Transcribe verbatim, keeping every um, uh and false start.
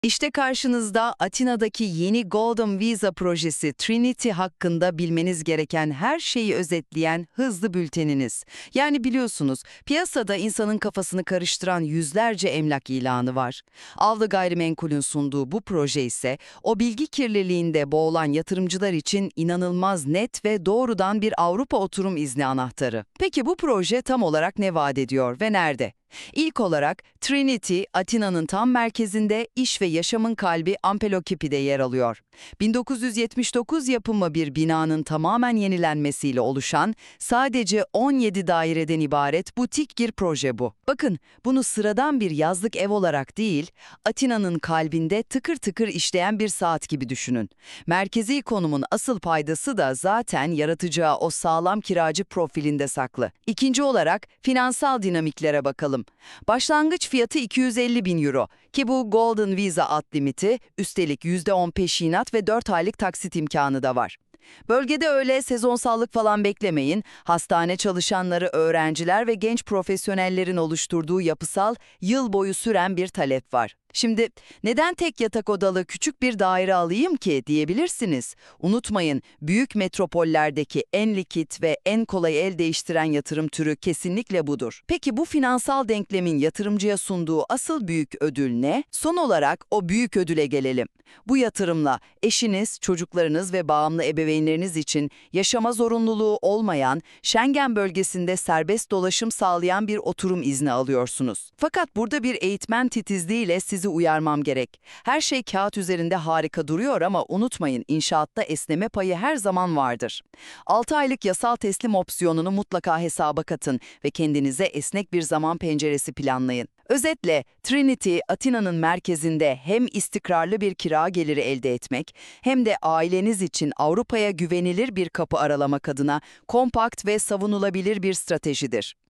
İşte karşınızda Atina'daki yeni Golden Visa projesi Trinity hakkında bilmeniz gereken her şeyi özetleyen hızlı bülteniniz. Yani biliyorsunuz, piyasada insanın kafasını karıştıran yüzlerce emlak ilanı var. Avlı Gayrimenkul'ün sunduğu bu proje ise o bilgi kirliliğinde boğulan yatırımcılar için inanılmaz net ve doğrudan bir Avrupa oturum izni anahtarı. Peki bu proje tam olarak ne vaat ediyor ve nerede? İlk olarak Trinity, Atina'nın tam merkezinde iş ve yaşamın kalbi Ampelokippi'de yer alıyor. bin dokuz yüz yetmiş dokuz yapımı bir binanın tamamen yenilenmesiyle oluşan, sadece on yedi daireden ibaret butik bir proje bu. Bakın, bunu sıradan bir yazlık ev olarak değil, Atina'nın kalbinde tıkır tıkır işleyen bir saat gibi düşünün. Merkezi konumun asıl paydası da zaten yaratacağı o sağlam kiracı profilinde saklı. İkinci olarak finansal dinamiklere bakalım. Başlangıç fiyatı iki yüz elli bin euro ki bu Golden Visa ad limiti, üstelik yüzde on peşinat ve dört aylık taksit imkanı da var. Bölgede öyle sezonsallık falan beklemeyin, hastane çalışanları, öğrenciler ve genç profesyonellerin oluşturduğu yapısal, yıl boyu süren bir talep var. Şimdi neden tek yatak odalı küçük bir daire alayım ki diyebilirsiniz. Unutmayın, büyük metropollerdeki en likit ve en kolay el değiştiren yatırım türü kesinlikle budur. Peki bu finansal denklemin yatırımcıya sunduğu asıl büyük ödül ne? Son olarak o büyük ödüle gelelim. Bu yatırımla eşiniz, çocuklarınız ve bağımlı ebeveynleriniz için yaşama zorunluluğu olmayan, Schengen bölgesinde serbest dolaşım sağlayan bir oturum izni alıyorsunuz. Fakat burada bir eğitmen titizliğiyle sizi uyarmam gerek. Her şey kağıt üzerinde harika duruyor ama unutmayın, inşaatta esneme payı her zaman vardır. altı aylık yasal teslim opsiyonunu mutlaka hesaba katın ve kendinize esnek bir zaman penceresi planlayın. Özetle, Trinity, Atina'nın merkezinde hem istikrarlı bir kira geliri elde etmek, hem de aileniz için Avrupa'ya güvenilir bir kapı aralamak adına kompakt ve savunulabilir bir stratejidir.